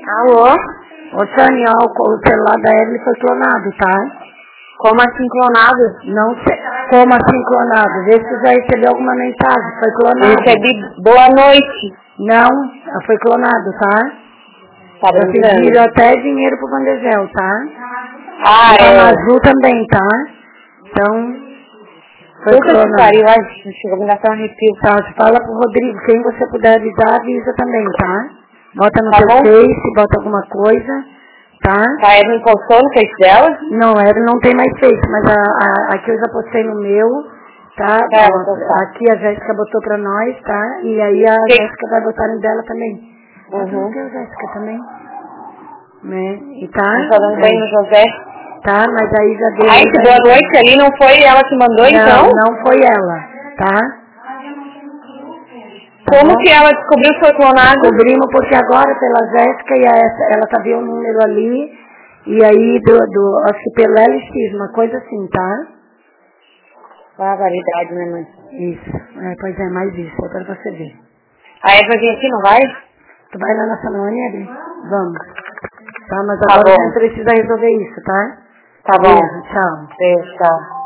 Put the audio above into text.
Alô? Ô, Sânia, o celular da Evelyn foi clonado, tá? Como assim clonado? Não sei. Como assim clonado? Vê se você já recebeu alguma mensagem. Foi clonado. Eu recebi boa noite. Não, foi clonado, tá? Tá Eu brincando? pedi até dinheiro pro Bandegel, tá? Ah, E a é. Mazu também, tá? Então, foi Puta que clonado. pariu, ai, chegou a me dar um arrepio. Tá, você fala pro Rodrigo, quem você puder avisar, avisa também, tá? Bota no Tá teu bom? Face, bota alguma coisa, tá? Tá, ela me postou no Face dela? Não, ela não tem mais Face, mas aqui eu já postei no meu, tá? Tá, vou postar. Aqui a Jéssica botou pra nós, tá? E aí a Jéssica vai botar no dela também. Bota no teu, Jéssica, também. Né? E tá? Não tá dando bem no José. Tá, mas aí já deu... Ai, que boa noite ali, não foi ela que mandou então? Não foi ela, tá? Como que ela descobriu que foi clonado? Descobrimos porque agora pela Jéssica e ela sabia o número ali, e aí acho que pelo LX, uma coisa assim, tá? Barbaridade, né, mãe? Isso, pois é, mais isso, só pra você ver. A Eva vem aqui, não vai? Tu vai lá na salão, Evelyn? Vamos. Tá, mas Tá agora bom. a gente precisa resolver isso, tá? Tá bom. Beijo, tchau. Beijo, tchau.